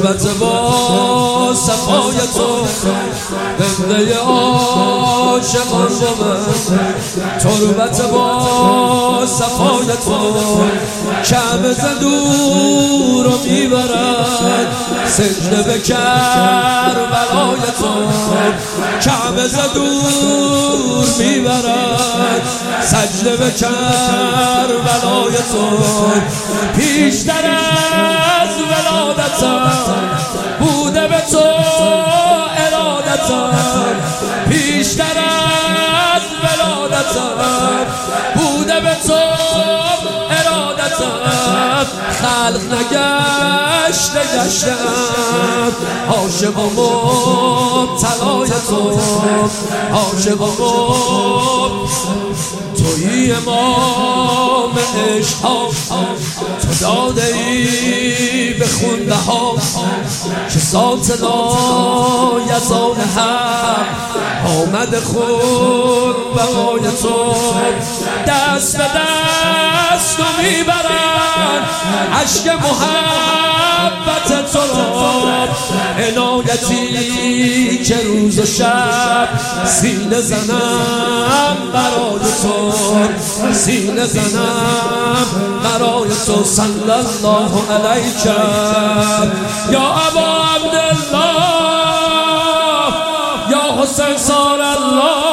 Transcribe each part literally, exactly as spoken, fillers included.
تربت با صفای تو بنده عاشقان بود، تربت با صفای تو کعبه ز دور رو میبرد، سجده به کربلای تو کعبه ز دور میبرد، سجده به کربلای تو پیشتر از ولادتم بوده به تو ارادتم، پیشتر از ولادتم بوده به تو ارادتم، خلق نگشته گشتم عاشق و مبتلای تو، عاشق و مبتلای تویی امام عشق ها، تو داده ای به خونده ها که ذات لایزال حق آمد خود بقای تو، دست به دست رو میبرن عشق محبت تو را، عنایتی که روز و شب سینه زنم برای تو، سینه زنم برای تو، صلی الله علیک یا ابا عبدالله یا حسین صار الله،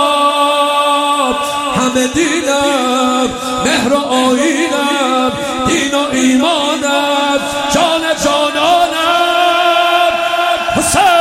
همه دینم مهر و آیینم، دین و ایمانم، جان جانانم حسین.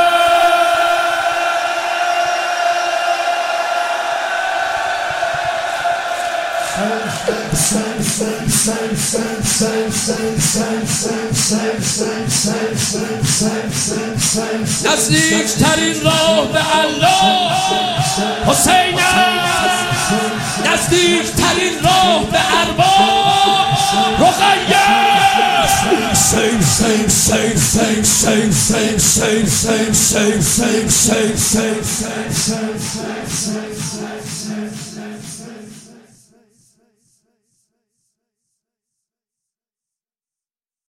نزدیکترین راه به الله حسین است، نزدیکترین راه به ارباب رقیه است. Same, same, same, same, same, same, same, same, same, same, same, same, same, same, same, same, same, same, same.